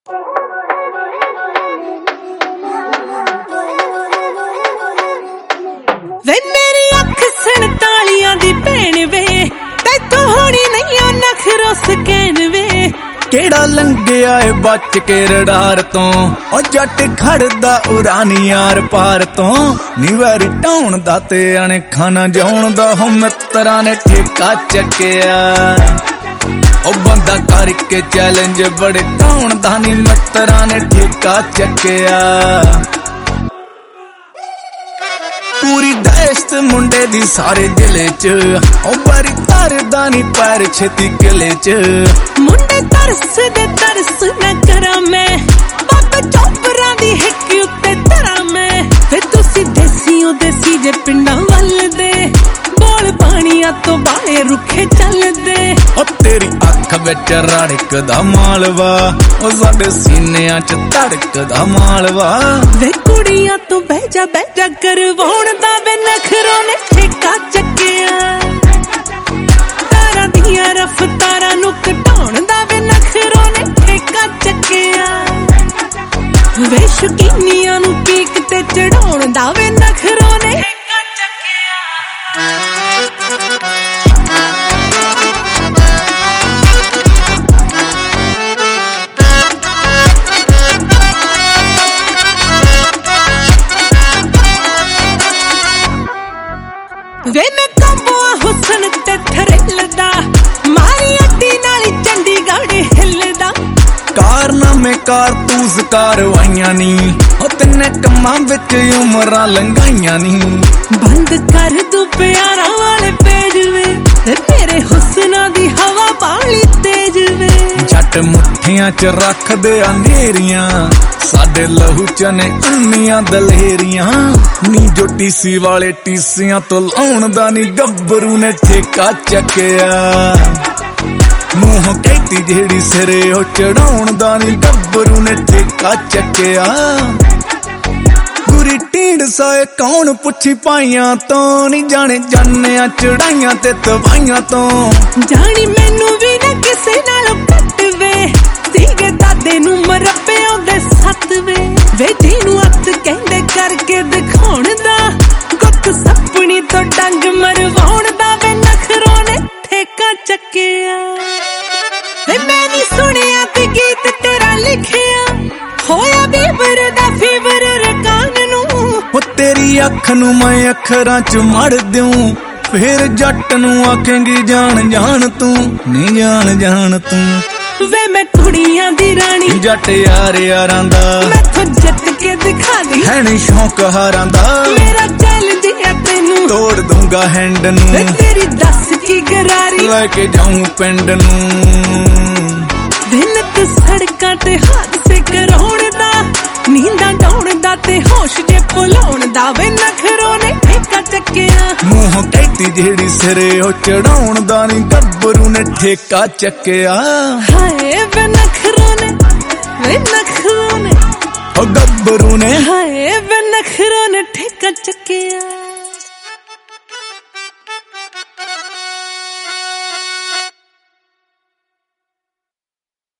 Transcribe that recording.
वे मेरी अख संतालियां दी भैन वे तैथों होनी नहीं ओ नखरो सकैन वे केड़ा लंघिया है बच के रडार तो ओ जट खड़दा उरानी यार पार तो नी वैरी ढाउण दा ते अणखा ना जाउण दा हो मित्तरां ने ठेका चक्किया ओ बंदा करके चैलेंज बड़े ढाउण दा नी मित्तरां ने ठेका चक्किया पूरी दहशत मुंडे दी सारे जिले च ओ बरी तरदा नी पैर छेती किले च मुंडे तरस दे तरस न करा मैं बाबा चौपरां दी हिक उत्ते तरा मैं वे तुसी देसी ओ देसी जे पिंडां वल दे बोल पानियां तो बाले रुखे चलदे ओ तेरी अख विच रड़कदा मालवा ओ साडे सीनियां च धड़कदा मालवा वे कुड़ियां तो बहजा करवाउण दा वे नखरों ने ठेका चक्किया तारा दियां रफ्तारां नूं घटाउण दा वे नखरों ने ठेका चक्किया वे शौकीनियां नूं पीक ते चढ़ाउण दा वे नखरों ने ठेका चक्किया वे मैं कंबोआ हुसन ते थरिलदा मारी अड्डी नाली चंडीगढ़ हिलदा कारनामे कारतूस कारवाइयां नी ओ तिन्ने कम्मां विच उमरां लंघाइयां नी बंद कर दू प्यारा वाले पेज वे तेरे हुस्ना दी हवा बाली तेज वे जट मुठियां च रख दे अंधेरियां साडे लहू च ने अन्नियां दलेरियां नी जो टीसी वाले टीसियां तो लाउण दा नी गब्बरू ने ठेका चक्किया मुंह कहती जेड़ी सिरे ओ चढ़ाउण दा नी गब्बरू ने ठेका चक्किया पूरी टींड साए कौन पुछी पाइयां तो नी जाने जानिया चढ़ाइयां ते तवाइयां तो जानी मैनू भी ना किसे नाल घट वे सीगे दादे नू मरब्बे ओदे सत वे जेनू हत्थ कहंदे करके दिखाउण दा गुत्त सपनी तो डंग मरवाउण दा वे नखरों ने ठेका चक्किया वे मैं नी सुनिया ते गीत तेरा लिखिया होया बीबर दा फीवर रकान नू ओ तेरी अख नू मैं अखरां च मड़ दिऊं फिर जट नू आखेंगी जान जान तू नी जान जान तू वे मैं कुड़ियां दी रानी जट यार यारां दा मैथों जट के दिखा दी है नी शौक हारां दा मेरा चैलेंज है तेनू तोड़ दूंगा हैंड नू वे तेरी दस की गरारी लेके जाऊं पिंड नू दिन ते सड़कां ते हादसे कराउण दा नींदां डाउण दा ते होश जे भुलाउण दा वे नखरों ने ठेका चक्किया मुंह कहती जेड़ी सिरे ओ चढ़ाउण दा नी गब्बरू ने ठेका चक्किया हाय वे नखरों ने ओ गब्बरू ने हाय वे नखरों ने ठेका चक्किया।